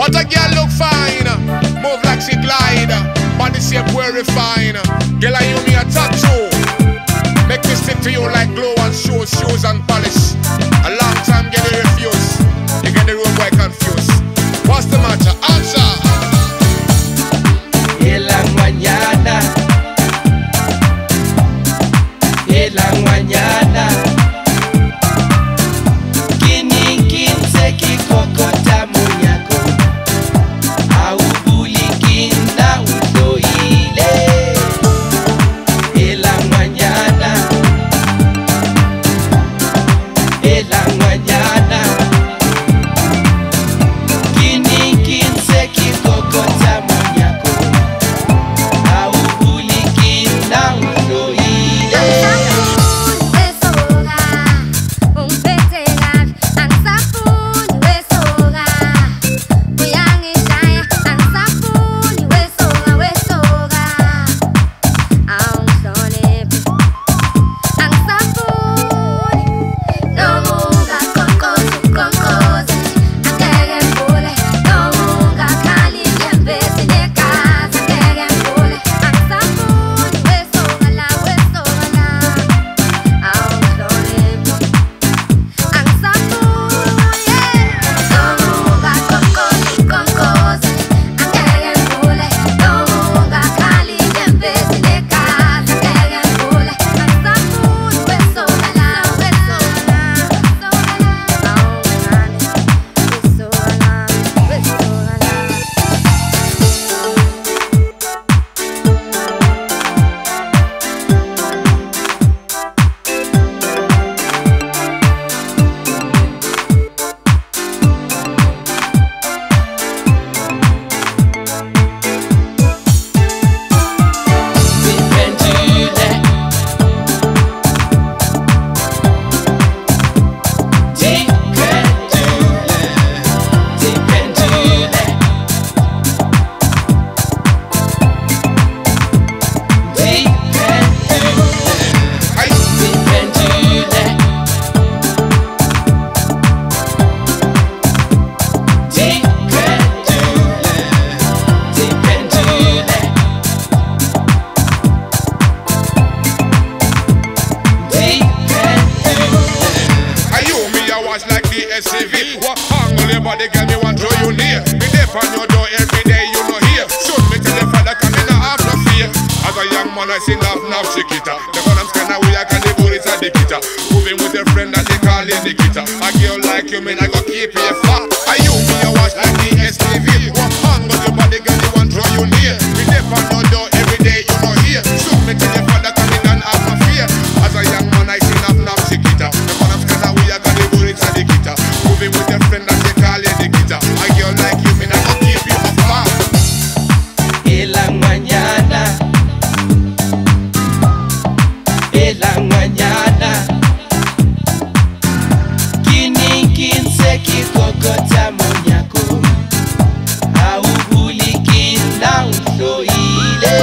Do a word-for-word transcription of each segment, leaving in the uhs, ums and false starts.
But a girl look fine, move like she glide, body shape well refined. Girl, I you me a tattoo, make me stick to you like glue and shoes, shoes and polish. A long time get you refuse, you get the road boy confused. What's the matter? Answer. Ela mañana, ela mañana, kini kinse kikokota munyako, au bulikinda utoile. Ela mañana, ela mañana, kini kinse kikokota munyako. S C V, what angle your body, girl, me want draw you near. Me there on your door every day, you know here. Shoot me tell your father, come in, I have no fear. As a young man, I sing off now, Chiquita. The one I'm scared now, we are can the bullets at the guitar. Moving with a friend that they call in the guitar. A girl like you, man, I go keep you fat. Are you me a watch like the S T V? What angle your body, girl, you want draw you near. Me there on your door every day, you know here. Shoot me tell your father, come in, and have no fear. As a young man, I sing off now, Chiquita. The one I'm scared now, we are can the bullets at the guitar. Moving with a friend that they call in the guitar. A girl like you, man, I go keep you fat. Ela mañana, ela mañana, kini kinse kikokota munyako, au bulikinda utoile.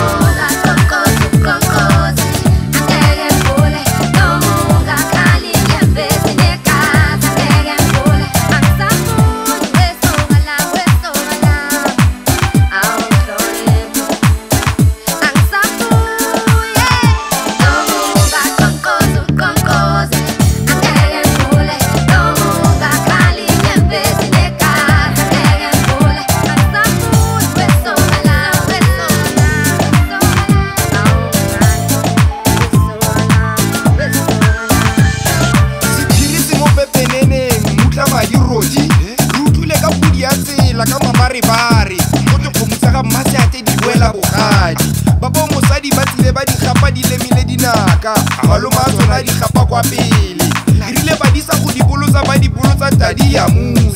La kama maribari moto khomutsaga mmasate di boela bogadi ba bo mosadi ba tsile ba di gapa di lemile dinaka maloma tsona di gapa kwa pele rile ba di sa go di bolotsa ba di bolotsa tadi ya mu